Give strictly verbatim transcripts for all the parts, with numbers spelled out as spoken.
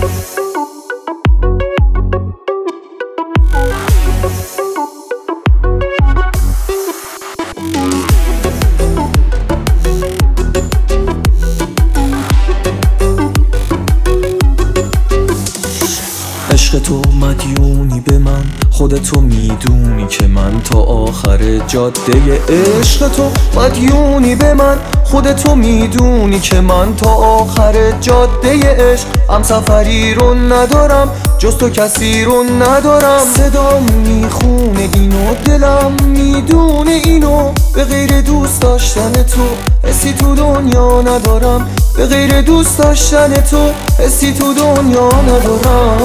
عشق تو مدیونی به من، خودتو میدونی که من تا آخر جاده. عشق تو مدیونی به من، خودتو میدونی که من تا آخر جاده عشق. هم سفری رو ندارم جز تو، کسی رو ندارم. صدام میخونه اینو، دلم میدونه اینو، به غیر دوست داشتن تو حسی تو دنیا ندارم. به غیر دوست داشتن تو حسی تو دنیا ندارم.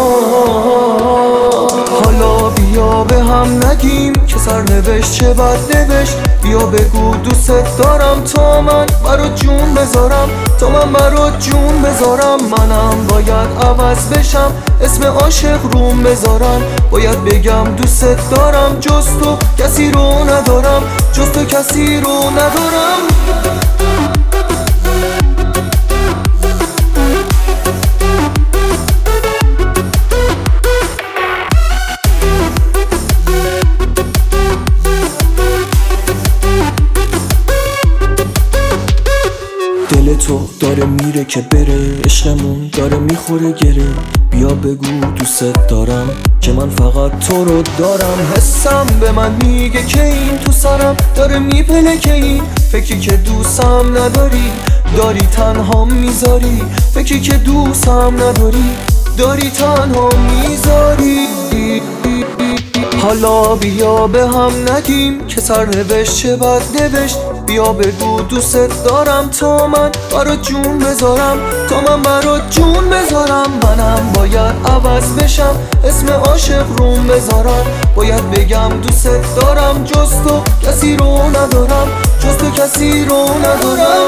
حالا بیا به هم نگیم که سرنوشت چه بد نوشت. بیا بگو دوست دارم تا من برات جون بذارم، تا من برات جون بذارم. منم باید عوض بشم، اسم عاشق روم بذارم. باید بگم دوست دارم، جز تو کسی رو ندارم، جز تو کسی رو ندارم. دل تو داره میره که بره، عشقمون داره میخوره گره. بیا بگو دوست دارم که من فقط تو رو دارم. حسم به من میگه که این تو سرم داره میپله که این فکری که دوستم نداری، داری تنها میذاری. فکری که دوستم نداری، داری تنها میذاری. حالا بیا به هم نگیم که سرنوشت چه بد نوشت. بیا بگو دوست دارم تا من برات جون بذارم، تا من برات جون بذارم. منم باید عوض بشم، اسم عاشق روم بذارم. باید بگم دوست دارم، جز تو کسی رو ندارم، جز تو کسی رو ندارم.